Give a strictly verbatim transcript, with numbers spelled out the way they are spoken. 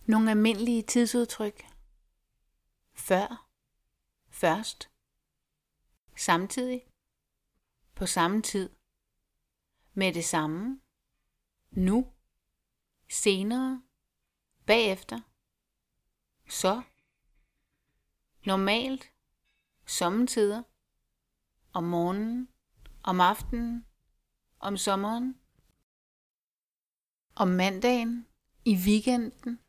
Nogle almindelige tidsudtryk. Før, først, samtidig, på samme tid, med det samme, nu, senere, bagefter, så, normalt, sommetider, om morgenen, om aftenen, om sommeren, om mandagen, i weekenden,